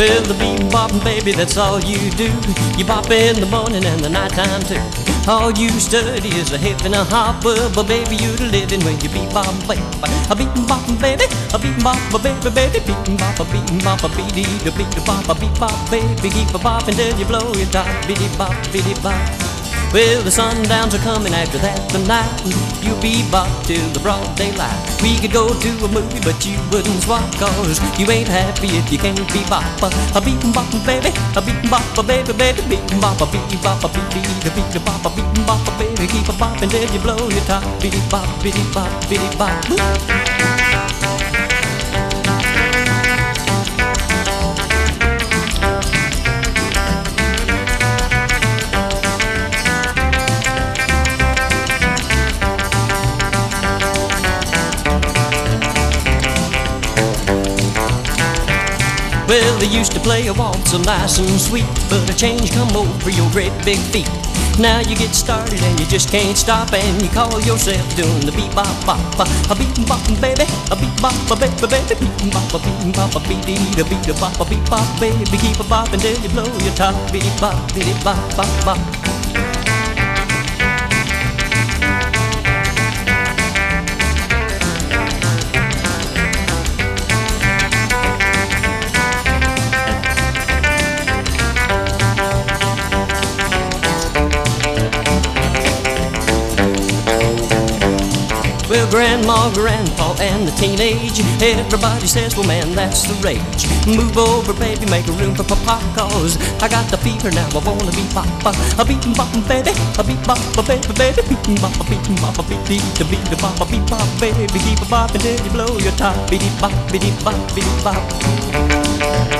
Well, the bebopping, baby, that's all you do. You bop in the morning and the nighttime too. All you study is a hip and a hop. Well, but baby, you're living when you bebop, baby. A bebopping, baby, a bebop, baby, baby, bebop, a bebop, a beady, the beat, the bop, a bebop, baby, keep a bopping till you blow your top, biddy bop, biddy bop. Well, the sundowns are coming after that the night. You bebop till the broad daylight. We could go to a movie, but you wouldn't swap, cause you ain't happy if you can't bebop. A bebop, baby, a bebop, baby, baby, bebop, a bebop, a beady, the beat, the bop, a bebop, baby, keep a bopping till you blow your top, biddy bop, biddy bop, biddy bop. Well, they used to play a waltz so nice and sweet, but a change come over your great big feet. Now you get started and you just can't stop, and you call yourself doing the bebop bop. A bebop, baby, a bebop, baby, baby, bebop, a bebop, a beady, the beat, a bop, a bebop, baby, keep a bop until you blow your top, biddy bop, biddy bop, bop, bop. Well, grandma, grandpa, and the teenage, everybody says, well, man, that's the rage. Move over, baby, make room for papa, cause I got the fever now, I wanna be papa. A beatin' boppin', baby, a beat bop, a baby, baby, beatin' bop, a beatin' bop, a beat the beat the bop, a beat bop, baby, keep a boppin' till you blow your top, biddy bop, biddy bop, biddy bop.